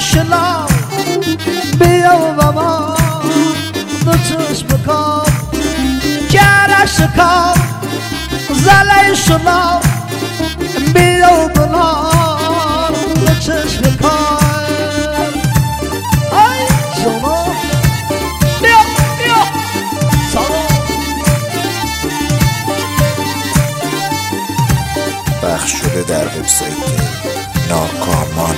شلا بیا و ما دو چشم بکن کره شکن زله شلا بیا و بلان دو چشم بکن ای شما بیا بیا سلام پخش شده در وبسایت ناکامان.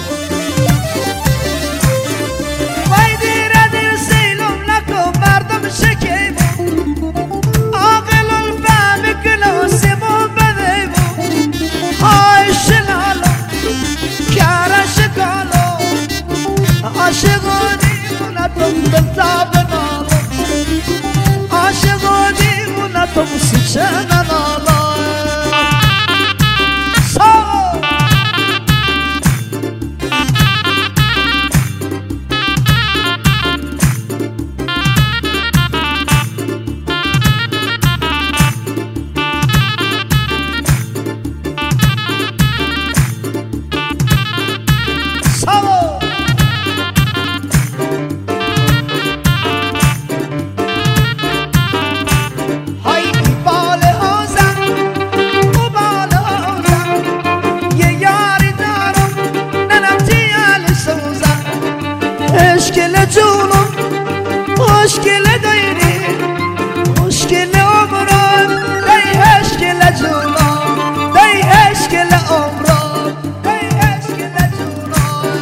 وای دیره دیر سیلم نکن مردم شکیب عاقل الفهم کلاسیمو بدیبو های شلالو کره شکالو عاشقو دیمونتم دلتا بنالو عاشقو دیمونتم سیچه ننالو مشکل جونم مشکل دایری مشکل عمرم دی مشکل جونم دی مشکل عمرم دی مشکل جونم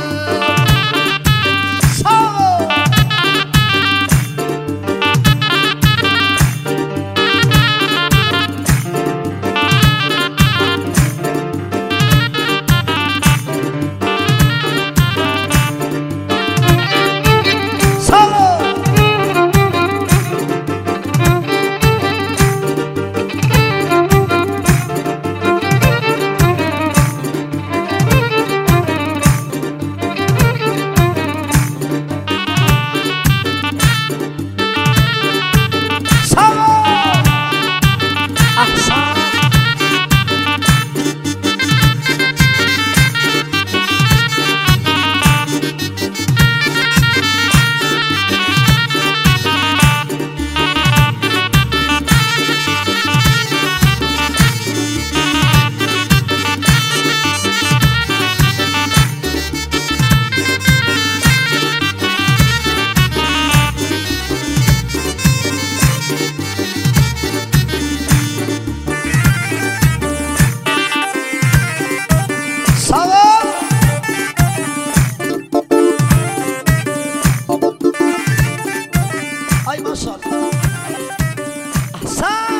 Ay maşallah. Ahsan.